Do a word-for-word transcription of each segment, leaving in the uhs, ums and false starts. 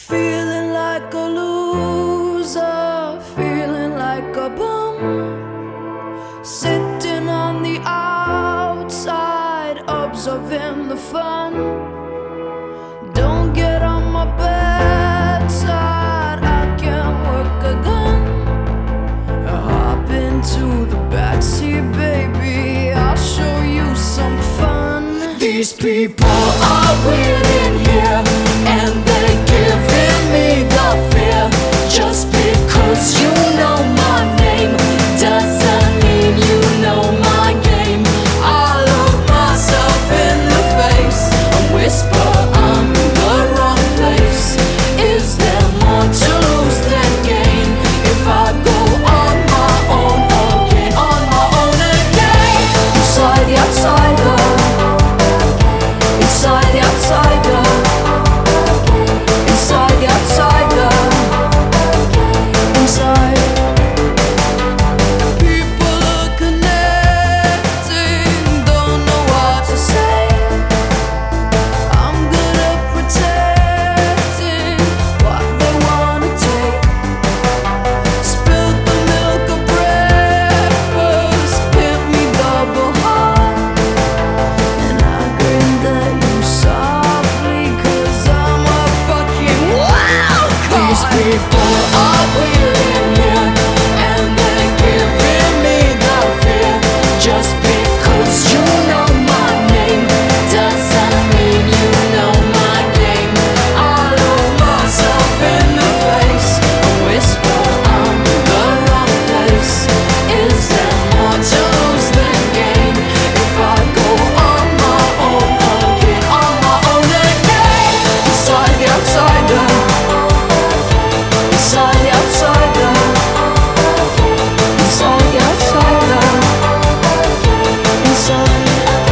Feeling like a loser, feeling like a bum, sitting on the outside, observing the fun. Don't get on my bedside, I can work a gun. Hop into the backseat, baby, I'll show you some fun. These people are weird in here, and they're giving me the fear. Just because you know my name doesn't mean you know my game. I look myself in the face and whisper I'm in the wrong place. Is there more to lose than gain if I go on my own again, on my own again? Inside the outsider, inside the outsider, inside the outsider, inside. People are connecting, don't know what to say. I'm good at protecting what they wanna take. Spilled the milk of breakfast, hit me double hard, and I grinned at you softly, 'cause I'm a fucking wild These card. people are weird in here, and they're giving me the fear. Just because you know my name doesn't mean you know my game. I look myself in the face and whisper I'm in the wrong place. Is there more to lose than gain if I go on my own again, on my own again? Inside the outsider, inside the outsider, inside the outsider, inside.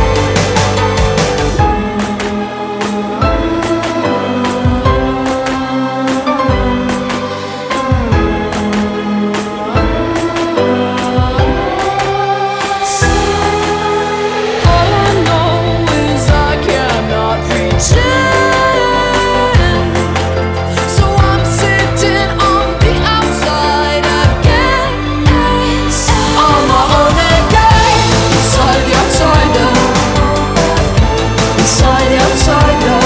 All I know is I cannot pretend, so I'm sitting on the outside again, On my own again. Inside the outsider, inside the outsider,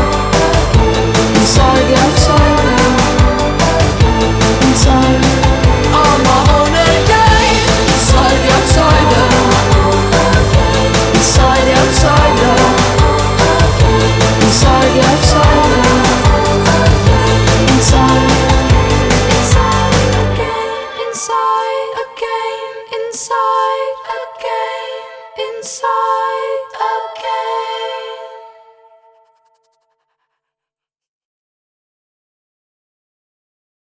inside the outsider, inside. On my own again. Inside the outsider, inside the outsider, inside the outsider, inside. inside again, inside again, inside again, inside.